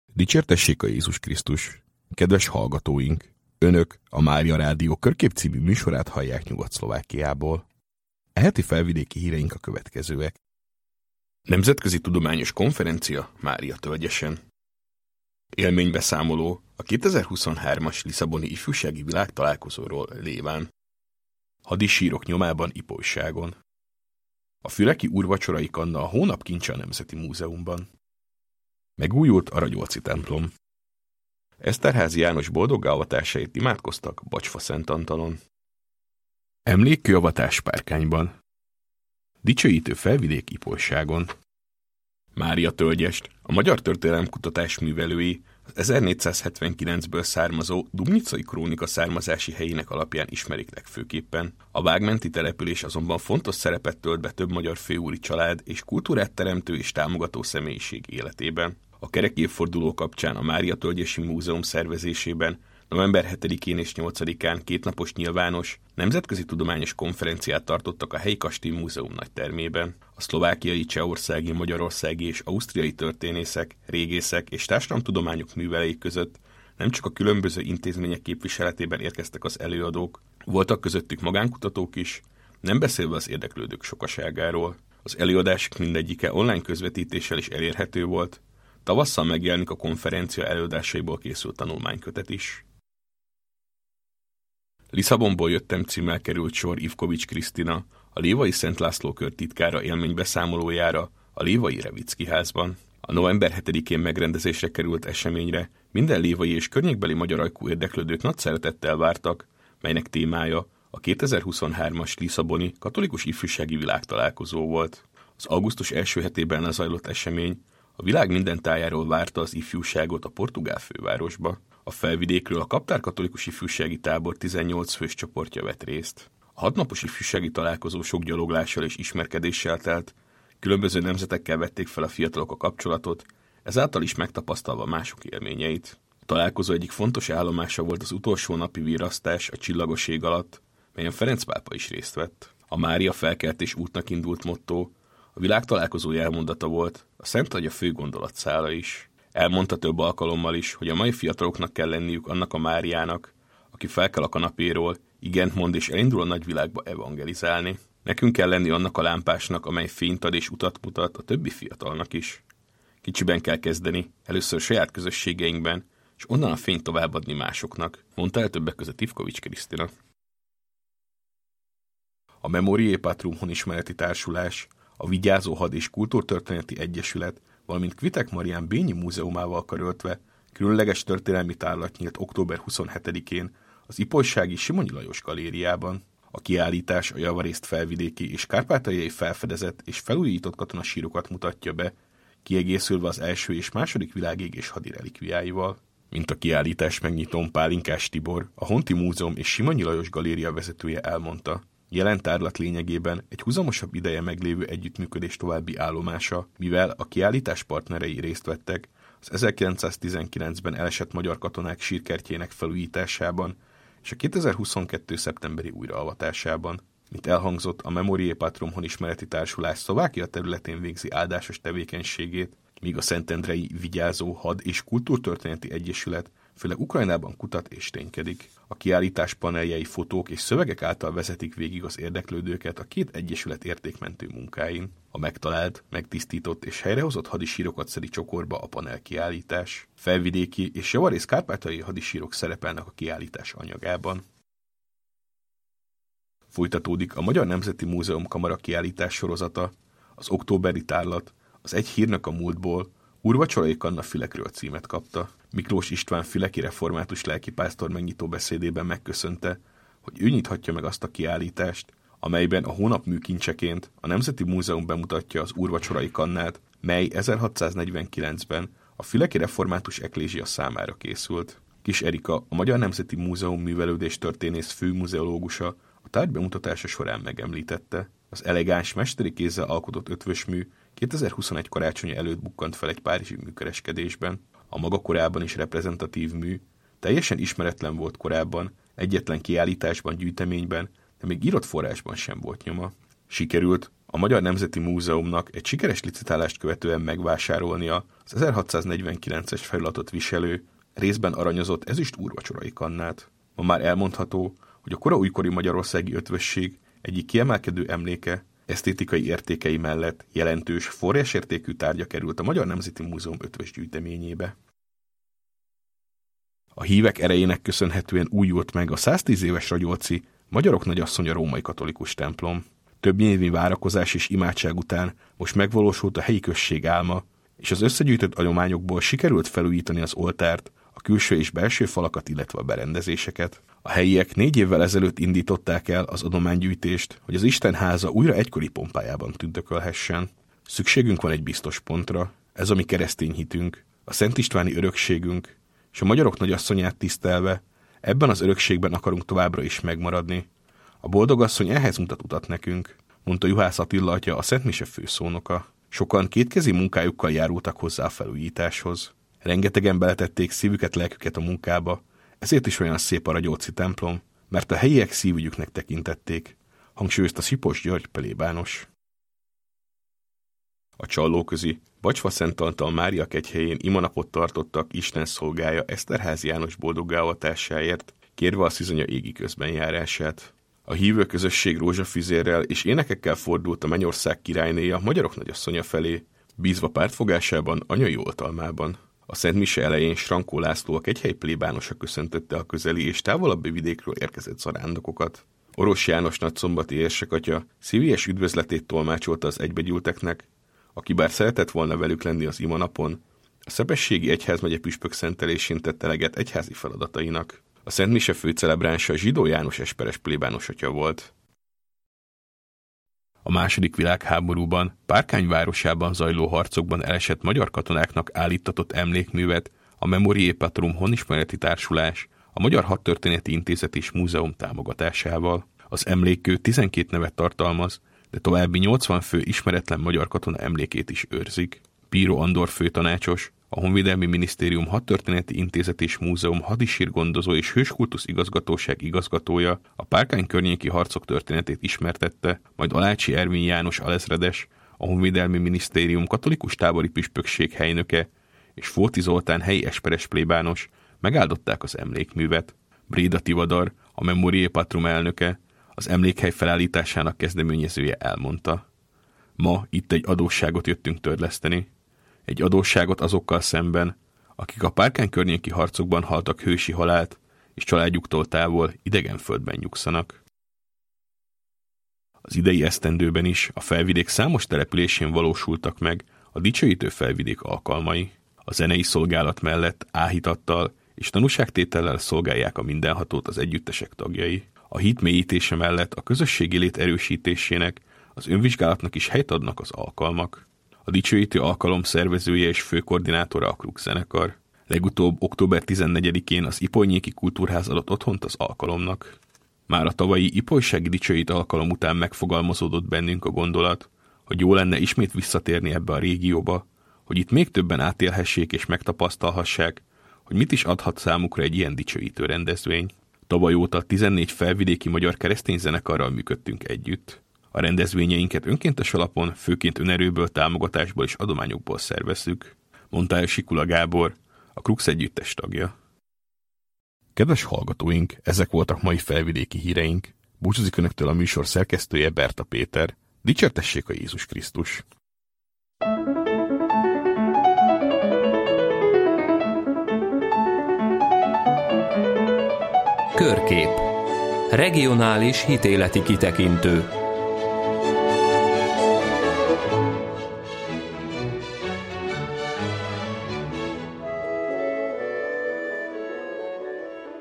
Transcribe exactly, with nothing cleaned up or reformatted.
Dicsértessék a Jézus Krisztus! Kedves hallgatóink! Önök a Mária Rádió Körkép című műsorát hallják Nyugat-Szlovákiából. E heti felvidéki híreink a következőek. Nemzetközi Tudományos Konferencia Mária Tölgyesen. Élménybeszámoló a kétezer-huszonhármas Lisszaboni Ifjúsági Világtalálkozóról Léván. Hadisírok nyomában Ipolyságon. A füleki úrvacsorai kanna a hónap kincse a Nemzeti Múzeumban. Megújult a Ragyolci templom. Eszterházy János boldoggá-avatásait imádkoztak Bacsfa Szent Antalon. Emlékkőavatás Párkányban. Dicsőítő felvidék Ipolyságon. Mária Tölgyest, a magyar történelemkutatás művelői az ezernégyszázhetvenkilencből származó Dubnicai krónika származási helyének alapján ismerik legfőképpen. A vágmenti település azonban fontos szerepet tölt be több magyar főúri család és kultúrát teremtő és támogató személyiség életében. A kerek évforduló kapcsán a Mária Tölgyesi Múzeum szervezésében november hetedikén és nyolcadikán kétnapos nyilvános, nemzetközi tudományos konferenciát tartottak a helyi kastély múzeum nagytermében. A szlovákiai, csehországi, magyarországi és ausztriai történészek, régészek és társadalomtudományok művelői között nem csak a különböző intézmények képviseletében érkeztek az előadók, voltak közöttük magánkutatók is, nem beszélve az érdeklődők sokaságáról. Az előadások mindegyike online közvetítéssel is elérhető volt. Tavasszal megjelenik a konferencia előadásaiból készült tanulmánykötet is. Lisszabonból jöttem címmel került sor Ivkovics Krisztina, a Lévai Szent László kör titkára élménybeszámolójára a Lévai Revicki házban. A november hetedikén megrendezésre került eseményre minden lévai és környékbeli magyar ajkú érdeklődőt nagy szeretettel vártak, melynek témája a kétezer-huszonhármas Lisszaboni Katolikus Ifjúsági Világtalálkozó volt. Az augusztus első hetében lezajlott esemény a világ minden tájáról várta az ifjúságot a portugál fővárosba. A felvidékről a Kaptár Katolikus Ifjúsági Tábor tizennyolc fős csoportja vett részt. A hatnapos ifjúsági találkozó sok gyaloglással és ismerkedéssel telt, különböző nemzetekkel vették fel a fiatalok a kapcsolatot, ezáltal is megtapasztalva mások élményeit. A találkozó egyik fontos állomása volt az utolsó napi virasztás a csillagos ég alatt, melyen Ferenc pápa is részt vett. A Mária felkeltés útnak indult motto a világtalálkozó elmondata volt, a Szent Atya fő gondolatszála is. Elmondta több alkalommal is, hogy a mai fiataloknak kell lenniük annak a Máriának, aki felkel a kanapéról, igent mond és elindul a nagyvilágba evangelizálni. Nekünk kell lenni annak a lámpásnak, amely fényt ad és utat mutat a többi fiatalnak is. Kicsiben kell kezdeni, először saját közösségeinkben, és onnan a fényt továbbadni másoknak, mondta el többek között Ivkovics Krisztina. A Memoriae Patrum honismereti társulás, a Vigyázó Had- és Kultúrtörténeti Egyesület, valamint Kvitek Marián Bényi Múzeumával karöltve különleges történelmi tárlat nyílt október huszonhetedikén az ipolysági Simonyi Lajos galériában. A kiállítás a javarészt felvidéki és kárpátaljai felfedezett és felújított katonasírokat mutatja be, kiegészülve az első és második világégés hadi relikviáival. Mint a kiállítás megnyitón Pálinkás Tibor, a Honti Múzeum és Simonyi Lajos galéria vezetője elmondta, jelen tárlat lényegében egy huzamosabb ideje meglévő együttműködés további állomása, mivel a kiállítás partnerei részt vettek az ezerkilencszáztizenkilencben elesett magyar katonák sírkertjének felújításában és a kétezer-huszonkettő szeptemberi újraavatásában. Mint elhangzott, a Memoriae Patrum honismereti társulás Szlovákia területén végzi áldásos tevékenységét, míg a Szentendrei Vigyázó Had- és Kultúrtörténeti Egyesület főleg Ukrajnában kutat és ténykedik. A kiállítás paneljei fotók és szövegek által vezetik végig az érdeklődőket a két egyesület értékmentő munkáin. A megtalált, megtisztított és helyrehozott hadisírokat szedi csokorba a panel kiállítás. Felvidéki és javarészt kárpátaljai hadisírok szerepelnek a kiállítás anyagában. Folytatódik a Magyar Nemzeti Múzeum kamara kiállítás sorozata, az októberi tárlat, az Egy hírnök a múltból, Úrvacsorai Kanna Fülekről címet kapta. Miklós István füleki református lelkipásztor megnyitó beszédében megköszönte, hogy ő nyithatja meg azt a kiállítást, amelyben a hónap műkincseként a Nemzeti Múzeum bemutatja az Úrvacsorai Kannát, mely ezerhatszáznegyvenkilencben a füleki református eklézsia számára készült. Kis Erika, a Magyar Nemzeti Múzeum művelődés történész főmuzeológusa a tárgy bemutatása során megemlítette. Az elegáns, mesteri kézzel alkotott ötvösmű kétezer-huszonegy karácsonya előtt bukkant fel egy párizsi műkereskedésben. A maga korában is reprezentatív mű, teljesen ismeretlen volt korábban, egyetlen kiállításban, gyűjteményben, de még írott forrásban sem volt nyoma. Sikerült a Magyar Nemzeti Múzeumnak egy sikeres licitálást követően megvásárolnia az ezerhatszáznegyvenkilences feliratot viselő, részben aranyozott ezüst úrvacsorai kannát. Ma már elmondható, hogy a kora újkori magyarországi ötvösség egyik kiemelkedő emléke, esztétikai értékei mellett jelentős, forrásértékű tárgya került a Magyar Nemzeti Múzeum ötvös gyűjteményébe. A hívek erejének köszönhetően újult meg a száztíz éves Ragyolci Magyarok Nagyasszonya római katolikus templom. Több évi várakozás és imádság után most megvalósult a helyi község álma, és az összegyűjtött adományokból sikerült felújítani az oltárt, a külső és belső falakat, illetve a berendezéseket. A helyiek négy évvel ezelőtt indították el az adománygyűjtést, hogy az Istenháza újra egykori pompájában tündökölhessen. Szükségünk van egy biztos pontra, ez a mi keresztény hitünk, a Szent Istváni örökségünk, és a Magyarok Nagyasszonyát tisztelve ebben az örökségben akarunk továbbra is megmaradni. A boldogasszony ehhez mutat utat nekünk, mondta Juhász Attila atya, a Szent Mise főszónoka. Sokan kétkezi munkájukkal járultak hozzá a felújításhoz. Rengetegen beletették szívüket, lelküket a munkába, ezért is olyan szép a Ragyolci templom, mert a helyiek szívügyüknek tekintették, hangsúlyozta Sipos György plébános. A Csallóközi Bacsfa-Szent Antal Mária kegyhelyén imanapot tartottak Isten szolgája Eszterházy János boldoggávatásáért, kérve a szizanya égi közbenjárását. A hívő közösség rózsafüzérrel és énekekkel fordult a Mennyország királynéja Magyarok Nagyasszonya felé, bízva pártfogásában, anyai oltalmában. A Szent Mise elején Srankó László, a kegyhely plébánosa köszöntötte a közeli és távolabbi vidékről érkezett zarándokokat. Orosz János nagyszombati érsekatya szívélyes üdvözletét tolmácsolta az egybegyűlteknek, aki bár szeretett volna velük lenni az imanapon, a Szepességi Egyházmegye püspök szentelésén tett eleget egyházi feladatainak. A Szent Mise főcelebránsa Zsidó János esperes plébános atya volt. A második világháborúban Párkány városában zajló harcokban elesett magyar katonáknak állíttatott emlékművet a Memoriae Patrum Honismereti Társulás, a Magyar Hadtörténeti Intézet és Múzeum támogatásával. Az emlékkő tizenkét nevet tartalmaz, de további nyolcvan fő ismeretlen magyar katona emlékét is őrzik. Bíró Andor főtanácsos, a Honvédelmi Minisztérium Hadtörténeti Intézet és Múzeum hadisírgondozó és hőskultusz igazgatóság igazgatója a Párkány környéki harcok történetét ismertette, majd Alácsi Ervin János alezredes, a Honvédelmi Minisztérium katolikus tábori püspökség helynöke és Fóti Zoltán helyi esperes plébános megáldották az emlékművet. Bréda Tivadar, a Memoriae Patrum elnöke, az emlékhely felállításának kezdeményezője elmondta: ma itt egy adósságot jöttünk törleszteni. Egy adósságot azokkal szemben, akik a Párkány környéki harcokban haltak hősi halált, és családjuktól távol idegen földben nyugszanak. Az idei esztendőben is a felvidék számos településén valósultak meg a dicsőítő felvidék alkalmai. A zenei szolgálat mellett áhítattal és tanúságtétellel szolgálják a mindenhatót az együttesek tagjai. A hit mélyítése mellett a közösségi lét erősítésének, az önvizsgálatnak is helyt adnak az alkalmak. A dicsőítő alkalom szervezője és főkoordinátora a Krux zenekar. Legutóbb október tizennegyedikén az Ipolynyéki Kultúrház adott otthont az alkalomnak. Már a tavalyi ipolysági dicsőítő alkalom után megfogalmazódott bennünk a gondolat, hogy jó lenne ismét visszatérni ebbe a régióba, hogy itt még többen átélhessék és megtapasztalhassák, hogy mit is adhat számukra egy ilyen dicsőítő rendezvény. Tavaly óta tizennégy felvidéki magyar keresztény zenekarral működtünk együtt. A rendezvényeinket önkéntes alapon, főként önerőből, támogatásból és adományokból szervezzük, mondta el Sikula Gábor, a Krux együttes tagja. Kedves hallgatóink, ezek voltak mai felvidéki híreink. Búcsúzik önöktől a műsor szerkesztője, Berta Péter. Dicsértessék a Jézus Krisztus! Körkép. Regionális hitéleti kitekintő.